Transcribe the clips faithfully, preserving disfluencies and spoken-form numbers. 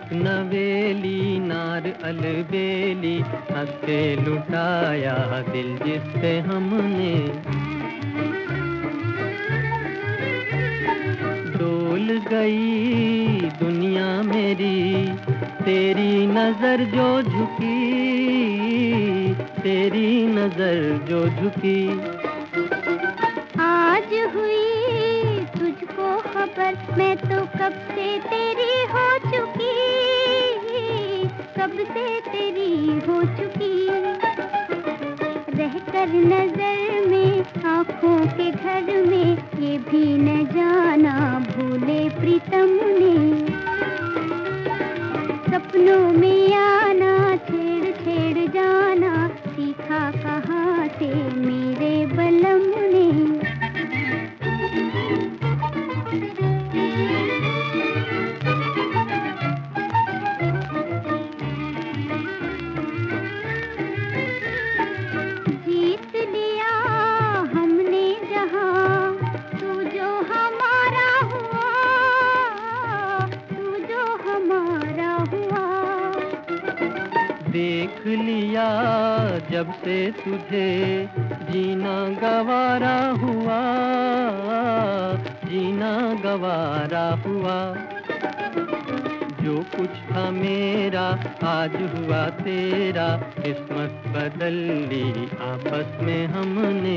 एक नवेली नार अलबेली, हंस के लुटाया दिल जिस पे हमने। डोल गई दुनिया मेरी, तेरी नजर जो झुकी, तेरी नजर जो झुकी। आज हुई तुझको खबर, मैं तो कब से तेरी हो चुकी, कब से तेरी हो चुकी। रहकर नजर में आँखों के घर में, ये भी न जाना भूले प्रीतम ने। सपनों में आना छेड़ छेड़ जाना, सीखा कहाँ से मेरे बलम ने। जीत लिया हमने जहाँ, तू जो हमारा हुआ, तू जो हमारा हुआ। देख लिया जब से तुझे, जीना गवारा हुआ, जीना गवारा हुआ। जो कुछ था मेरा आज हुआ तेरा, किस्मत बदल ली आपस में हमने।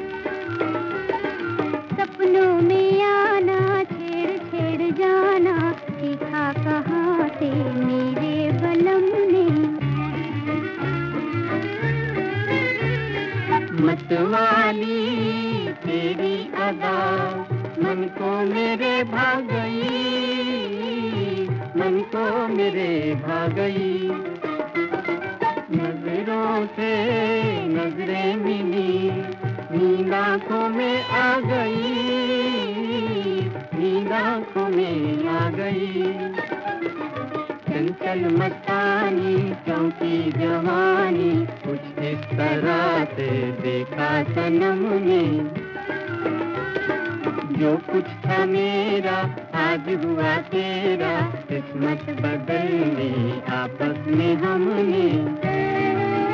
सपनों में आना छेड़ छेड़ जाना, सीखा कहाँ से मेरे बलम ने। मतवाली तेरी अदा, मन को मेरे भा गई, मन को मेरे भा गई। नजरों से नजरें मिली, नींद आँखों में आ गई, नींद आँखों में आ गई। चंचल मस्तानी चौकी जवानी, कुछ इस तरह से देखा सनम ने। जो कुछ था मेरा आज हुआ तेरा, किस्मत बदल ली आपस में हमने।